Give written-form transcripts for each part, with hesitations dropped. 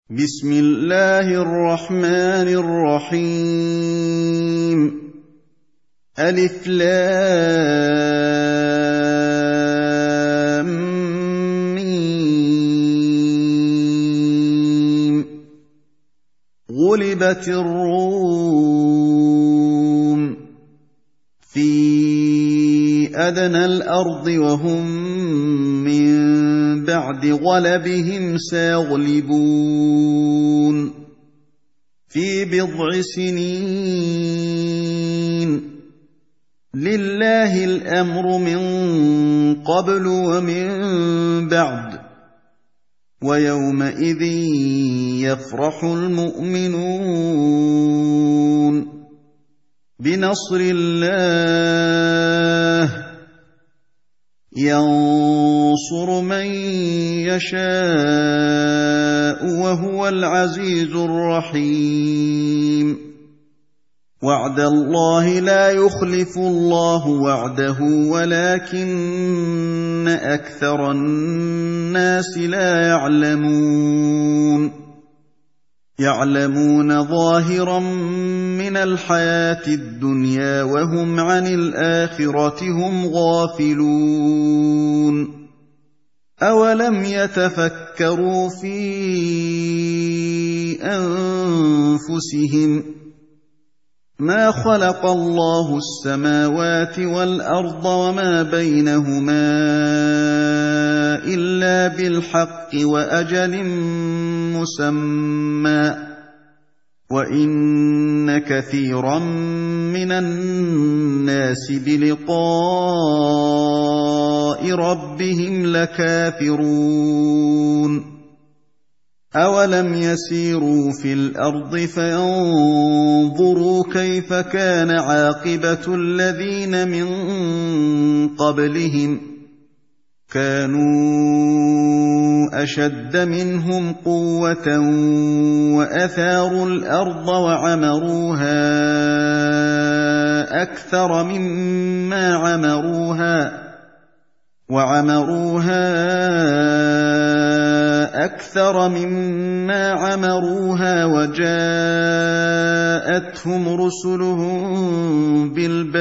بسم الله الرحمن الرحيم ألف لام ميم غلبت الروم في أدنى الأرض وهم من بعد غلبهم سيغلبون في بضع سنين لله الأمر من قبل ومن بعد ويومئذ يفرح المؤمنون بنصر الله ينصر من يشاء وهو العزيز الرحيم وعد الله لا يخلف الله وعده ولكن أكثر الناس لا يعلمون ظاهرا من الحياة الدنيا وهم عن الآخرة هم غافلون أولم يتفكروا في أنفسهم ما خلق الله السماوات والأرض وما بينهما إلا بالحق وأجل مسمى وإن كثيرا من الناس بلقاء ربهم لكافرون أولم يسيروا في الأرض فينظروا كيف كان عاقبة الذين من قبلهم كانوا أشد منهم قوة وأثاروا الأرض وعمروها أكثر مما عمروها وجاءتهم رسلهم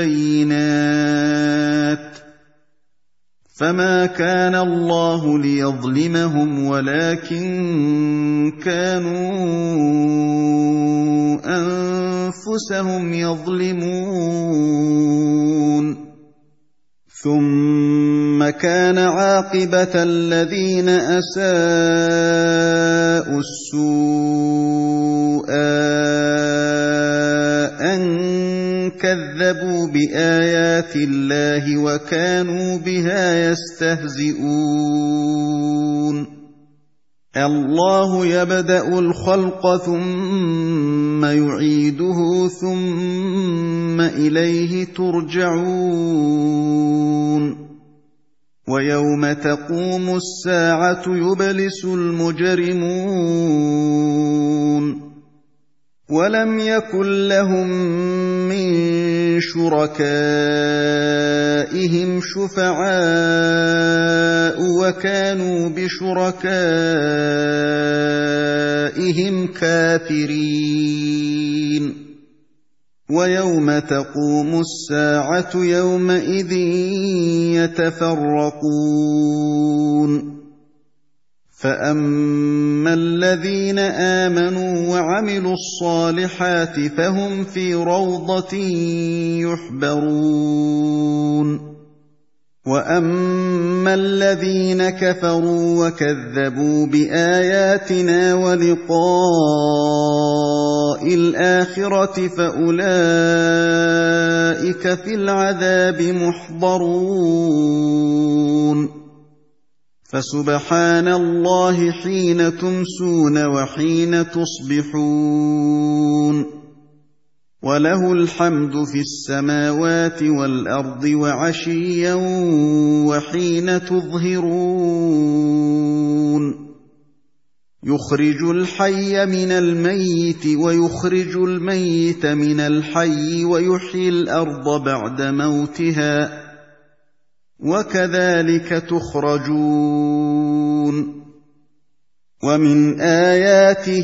بالبينات فما كان الله ليظلمهم ولكن كانوا أنفسهم يظلمون ثم كان عاقبة الذين أساءوا السوء أن كذبوا بآيات الله وكانوا بها يستهزئون الله يبدأ الخلق ثم يعيده ثم إليه ترجعون ويوم تقوم الساعة يبلس المجرمون ولم يكن لهم من شركائهم شفعاء وكانوا بشركائهم كافرين ويوم تقوم الساعة يومئذ يتفرقون فأما الذين آمنوا وعملوا الصالحات فهم في روضة يحبرون وأما الذين كفروا وكذبوا بآياتنا ولقاء الآخرة فأولئك في العذاب محضرون فسبحان الله حين تمسون وحين تصبحون وله الحمد في السماوات والأرض وعشيا وحين تظهرون يخرج الحي من الميت ويخرج الميت من الحي ويحيي الأرض بعد موتها وكذلك تخرجون ومن آياته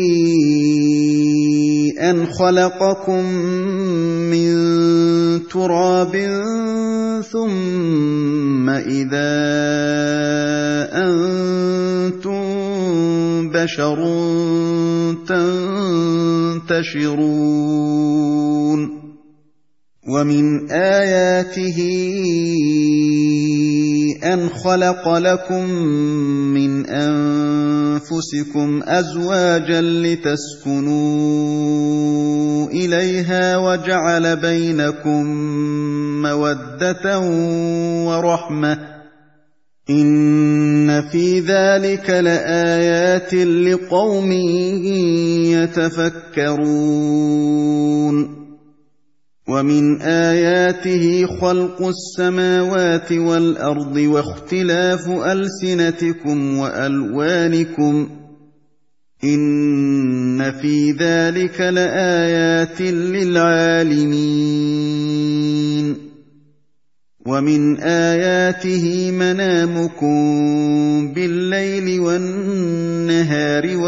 أن خلقكم من تراب ثم إذا أنتم بشر تنتشرون ومن آياته أن خلق لكم من أنفسكم أزواجا لتسكنوا إليها وجعل بينكم مودة ورحمة إن في ذلك لآيات لقوم يتفكرون ومن آياته خلق السماوات والأرض واختلاف ألسنتكم وألوانكم إن في ذلك لآيات للعالمين ومن آياته منامكم بالليل والنهار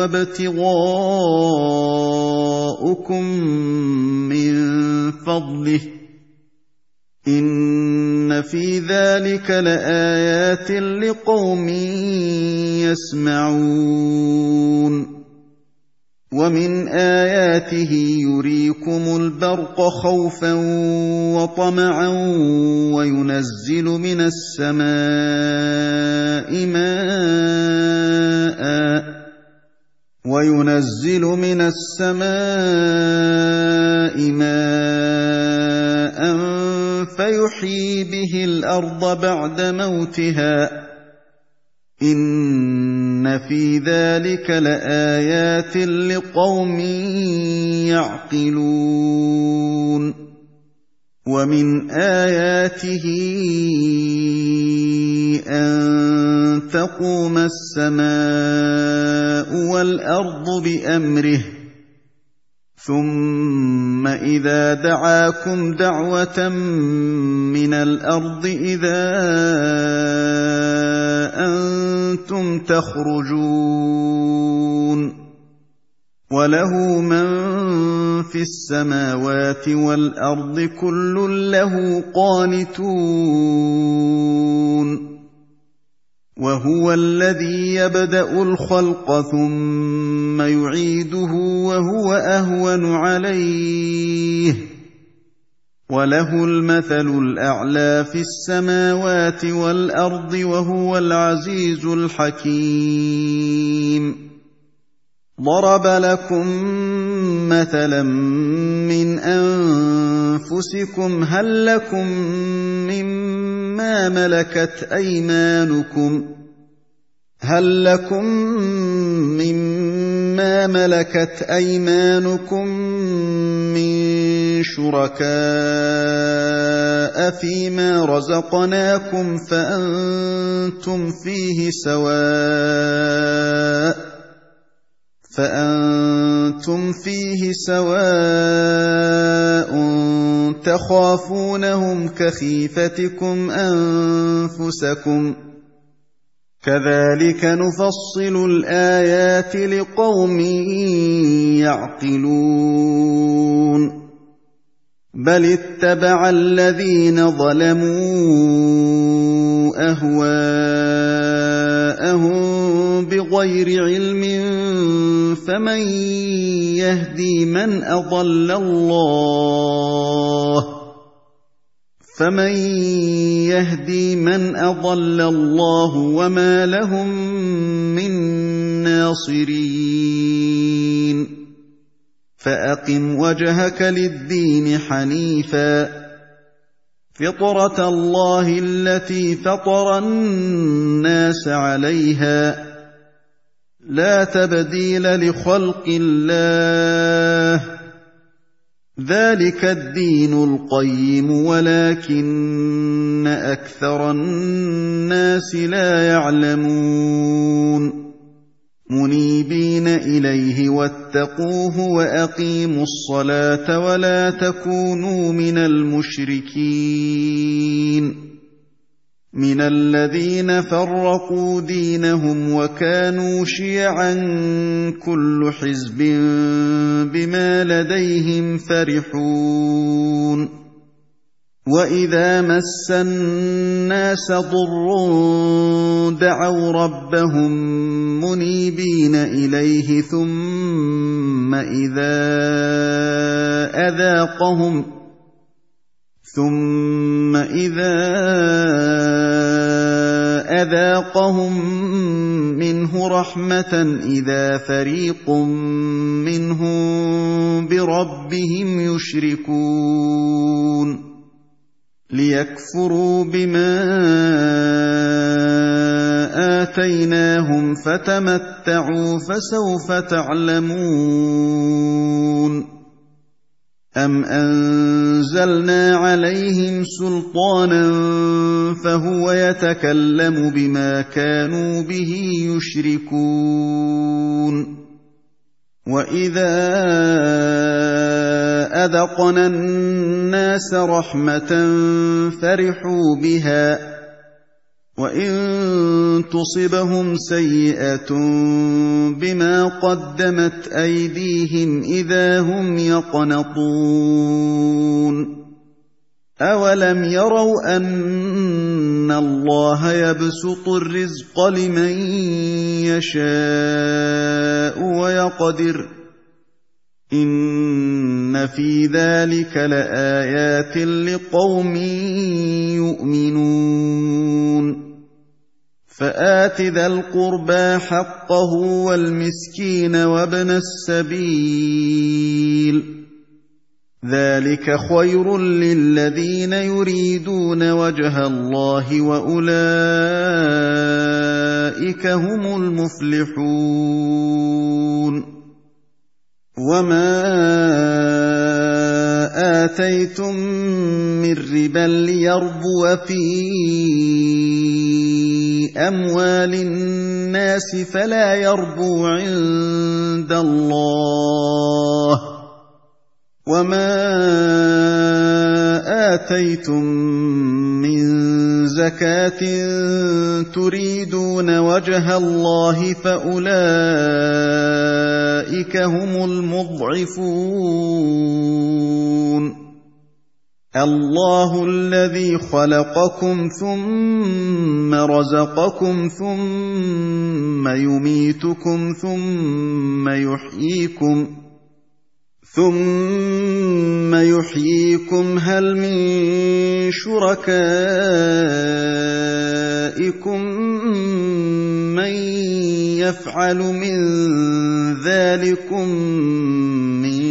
وابتغاؤكم من فضله إن في ذلك لآيات لقوم يسمعون ومن آياته يريكم البرق خوفا وطمعا وينزل من السماء ماء فيحيي به الأرض بعد موتها إن في ذلك لآيات لقوم يعقلون ومن آياته أن تقوم السماء والأرض بأمره ثم إذا دعاكم دعوة من الأرض إذا أنتم تخرجون وله من في السماوات والأرض كل له قانتون وهو الذي يبدأ الخلق ثم يعيده وهو أهون عليه وله المثل الأعلى في السماوات والأرض وهو العزيز الحكيم ضرب لكم مثلا من أنفسكم هل لكم مما ملكت أيمانكم من شركاء فيما رزقناكم فأنتم فيه سواء تخافونهم كخيفتكم أنفسكم كذلك نفصل الآيات لقوم يعقلون بل اتبع الذين ظلموا أهواءهم بغير علم فمن يهدي من أضل الله وما لهم من ناصرين فأقم وجهك للدين حنيفا فطرة الله التي فطر الناس عليها لا تبديل لخلق الله ذلك الدين القيم ولكن أكثر الناس لا يعلمون منيبين إليه واتقوه وأقيموا الصلاة ولا تكونوا من المشركين مِنَ الَّذِينَ فَرَّقُوا دِينَهُمْ وَكَانُوا شِيَعًا كُلُّ حِزْبٍ بِمَا لَدَيْهِمْ فَرِحُونَ وَإِذَا مَسَّ النَّاسَ ضُرٌّ دَعَوْا رَبَّهُم مُّنِيبِينَ إِلَيْهِ ثُمَّ إِذَا أَذَاقَهُم مِّنْهُ رَحْمَةً إِذَا فَرِيقٌ مِّنْهُم بِرَبِّهِمْ يُشْرِكُونَ لِيَكْفُرُوا بِمَا آتَيْنَاهُمْ فَتَمَتَّعُوا فَسَوْفَ تَعْلَمُونَ أَمْ أَنزَلْنَا عَلَيْهِمْ سُلْطَانًا فَهُوَ يَتَكَلَّمُ بِمَا كَانُوا بِهِ يُشْرِكُونَ وَإِذَا أَذَقْنَا النَّاسَ رَحْمَةً فَرِحُوا بِهَا وَإِن تُصِبْهُمْ سَيِّئَةٌ بِمَا قَدَّمَتْ أَيْدِيهِمْ إِذَا هُمْ يَقْنَطُونَ أَوَلَمْ يَرَوْا أَنَّ اللَّهَ يَبْسُطُ الرِّزْقَ لِمَن يَشَاءُ وَيَقْدِرُ ۚ إِنَّ فِي ذَلِكَ لَآيَاتٍ لِقَوْمٍ يُؤْمِنُونَ فَآتِ ذَا الْقُرْبَىٰ حَقَّهُ وَالْمِسْكِينَ وَابْنَ السَّبِيلِ ۚ ذَٰلِكَ خَيْرٌ لِّلَّذِينَ يُرِيدُونَ وَجْهَ اللَّهِ ۖ وَأُولَٰئِكَ هُمُ الْمُفْلِحُونَ وَمَا آتَيْتُم مِّن رِّبًا لِّيَرْبُوَ فِي أَمْوَالِ النَّاسِ فَلَا يَرْبُو عِندَ اللَّهِ ۖ وَمَا آتَيْتُم مِّن زَكَاةٍ تُرِيدُونَ وَجْهَ اللَّهِ فَأُولَٰئِكَ هُمُ الْمُضْعِفُونَ اللَّهُ الَّذِي خَلَقَكُمْ ثُمَّ رَزَقَكُمْ ثُمَّ يُمِيتُكُمْ ثُمَّ يُحْيِيكُمْ هَلْ مِن شُرَكَائِكُم مَّن يَفْعَلُ مِن ذَٰلِكُم مِّن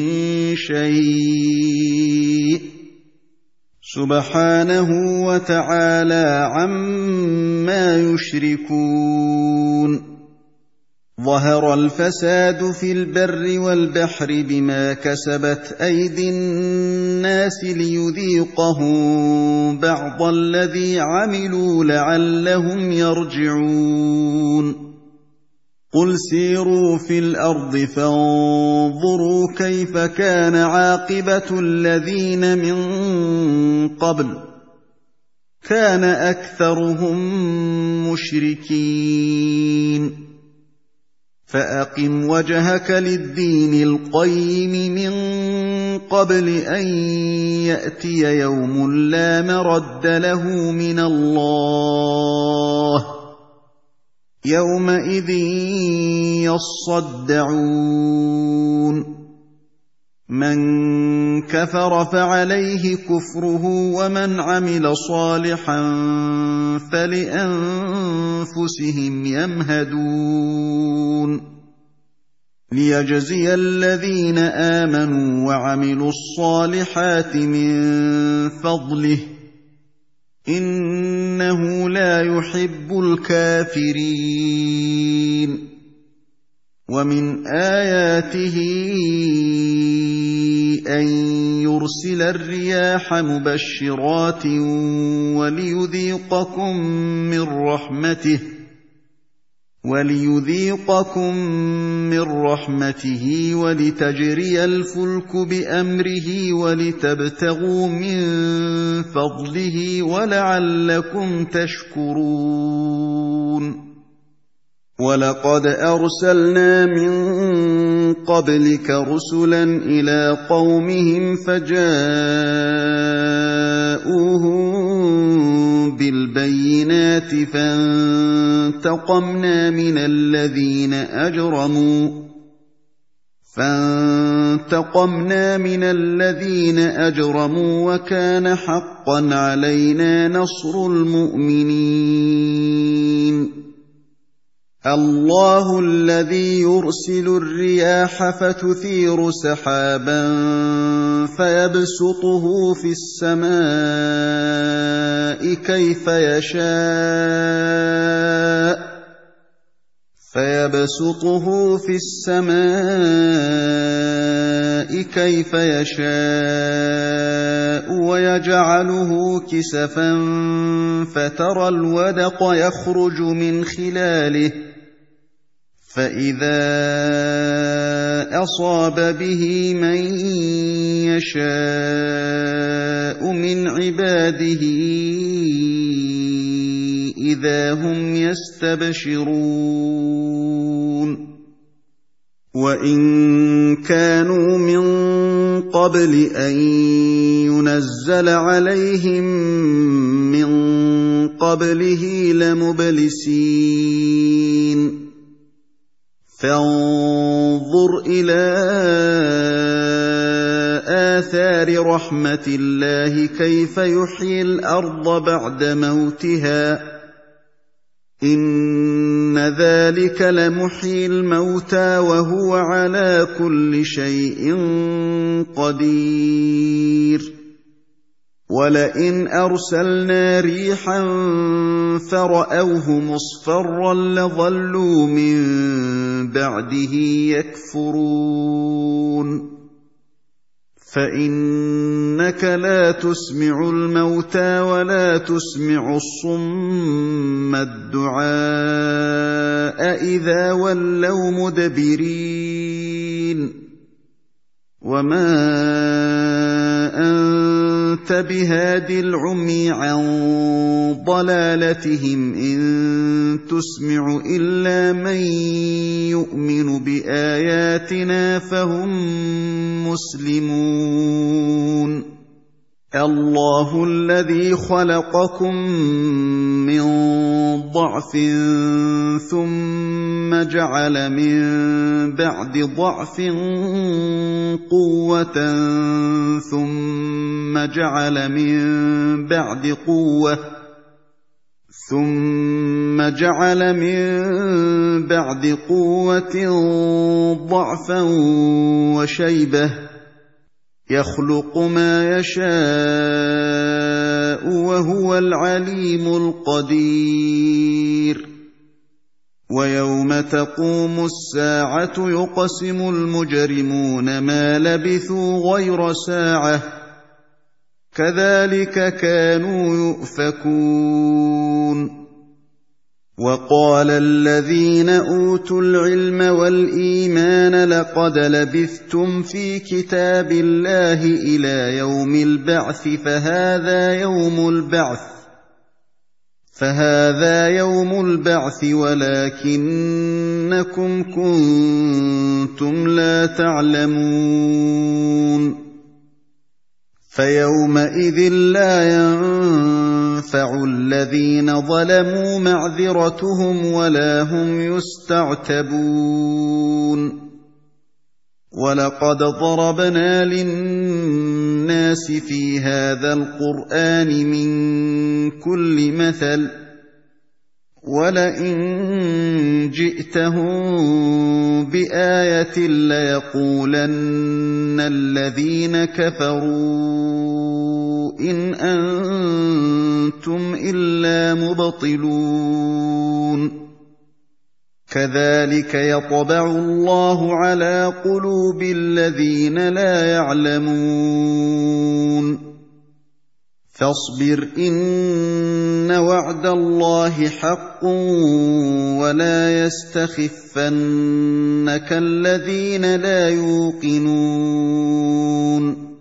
شَيْءٍ ۚ سُبْحَانَهُ وَتَعَالَىٰ عَمَّا يُشْرِكُونَ ظَهَرَ الْفَسَادُ فِي الْبَرِّ وَالْبَحْرِ بِمَا كَسَبَتْ أَيْدِي النَّاسِ لِيُذِيقَهُم بَعْضَ الَّذِي عَمِلُوا لَعَلَّهُمْ يَرْجِعُونَ قُلْ سِيرُوا فِي الْأَرْضِ فَانظُرُوا كَيْفَ كَانَ عَاقِبَةُ الَّذِينَ مِن قَبْلُ ۚ كَانَ أَكْثَرُهُم مُّشْرِكِينَ فَأَقِمْ وَجْهَكَ لِلدِّينِ الْقَيِّمِ مِن قَبْلِ أَن يَأْتِيَ يَوْمٌ لَّا مَرَدَّ لَهُ مِنَ اللَّهِ ۖ يَوْمَئِذٍ يَصَّدَّعُونَ مَن كَفَرَ فَعَلَيْهِ كُفْرُهُ وَمَنْ عَمِلَ صَالِحًا فَلِأَنفُسِهِمْ يَمْهَدُونَ لِيَجْزِيَ الَّذِينَ آمَنُوا وَعَمِلُوا الصَّالِحَاتِ مِن فَضْلِهِ ۚ إِنَّهُ لَا يُحِبُّ الْكَافِرِينَ وَمِنْ آيَاتِهِ أَن يُرْسِلَ الرِّيَاحَ مُبَشِّرَاتٍ وَلِيُذِيقَكُم مِّن رَّحْمَتِهِ ۚ وَلِيُذِيقَكُم مِّن رَّحْمَتِهِ وَلِتَجْرِيَ الْفُلْكُ بِأَمْرِهِ وَلِتَبْتَغُوا مِن فَضْلِهِ وَلَعَلَّكُمْ تَشْكُرُونَ وَلَقَدْ أَرْسَلْنَا مِن قَبْلِكَ رُسُلًا إِلَىٰ قَوْمِهِمْ فَجَاءُوهُم بِالْبَيِّنَاتِ فَانتَقَمْنَا مِنَ الَّذِينَ أَجْرَمُوا وَكَانَ حَقًّا عَلَيْنَا نَصْرُ الْمُؤْمِنِينَ اللَّهُ الَّذِي يُرْسِلُ الرِّيَاحَ فَتُثِيرُ سَحَابًا فَيَبْسُطُهُ فِي السَّمَاءِ كَيْفَ يَشَاءُ وَيَجْعَلُهُ كِسَفًا فَتَرَى الْوَدْقَ يَخْرُجُ مِنْ خِلَالِهِ فَإِذَا أَصَابَ بِهِ مَن يَشَاءُ مِنْ عِبَادِهِ إِذَا هُمْ يَسْتَبْشِرُونَ وَإِن كَانُوا مِن قَبْلِ أَن يُنَزَّلَ عَلَيْهِم مِّن قَبْلِهِ لَمُبْلِسِينَ فَانظُرْ إِلَىٰ آثَارِ رَحْمَتِ اللَّهِ كَيْفَ يُحْيِي الْأَرْضَ بَعْدَ مَوْتِهَا ۚ إِنَّ ذَٰلِكَ لَمُحْيِي الْمَوْتَىٰ وَهُوَ عَلَىٰ كُلِّ شَيْءٍ قَدِيرٌ وَلَئِنْ أَرْسَلْنَا رِيحًا فَرَأَوْهُ مُصْفَرًّا لَّظَلُّوا مِن بَعْدِهِ يَكْفُرُونَ فَإِنَّكَ لَا تُسْمِعُ الْمَوْتَىٰ وَلَا تُسْمِعُ الصُّمَّ الدُّعَاءَ إِذَا وَلَّوْا مُدْبِرِينَ وَمَا أَنتَ بِهَادِ الْعُمْيِ عَن ضَلَالَتِهِمْ ۖ إِن تُسْمِعُ إِلَّا مَن يُؤْمِنُ بِآيَاتِنَا فَهُم مُّسْلِمُونَ اللَّهُ الَّذِي خَلَقَكُم مِّن ضَعْفٍ ثُمَّ جَعَلَ مِن بَعْدِ ضَعْفٍ قُوَّةً ثُمَّ جَعَلَ مِن بَعْدِ قُوَّةٍ ضَعْفًا وَشَيْبَةً ۚ يَخْلُقُ مَا يَشَاءُ ۖ وَهُوَ الْعَلِيمُ الْقَدِيرُ وَيَوْمَ تَقُومُ السَّاعَةُ يُقْسِمُ الْمُجْرِمُونَ مَا لَبِثُوا غَيْرَ سَاعَةٍ ۚ كَذَٰلِكَ كَانُوا يُؤْفَكُونَ وَقَالَ الَّذِينَ أُوتُوا الْعِلْمَ وَالْإِيمَانَ لَقَدْ لَبِثْتُمْ فِي كِتَابِ اللَّهِ إِلَىٰ يَوْمِ الْبَعْثِ فَهَٰذَا يَوْمُ الْبَعْثِ وَلَٰكِنَّكُمْ كُنتُمْ لَا تَعْلَمُونَ فَيَوْمَئِذٍ لَّا يَنفَعُ الَّذِينَ ظَلَمُوا مَعْذِرَتُهُمْ وَلَا هُمْ يُسْتَعْتَبُونَ وَلَقَدْ ضَرَبْنَا لِلنَّاسِ فِي هَٰذَا الْقُرْآنِ مِن كُلِّ مَثَلٍ ۚ وَلَئِن جِئْتَهُم بِآيَةٍ لَّيَقُولَنَّ الَّذِينَ كَفَرُوا إِنْ أَنتُمْ إِلَّا مُبْطِلُونَ كَذَٰلِكَ يَطْبَعُ اللَّهُ عَلَىٰ قُلُوبِ الَّذِينَ لَا يَعْلَمُونَ فاصبر إن وعد الله حق ولا يستخفنك الذين لا يوقنون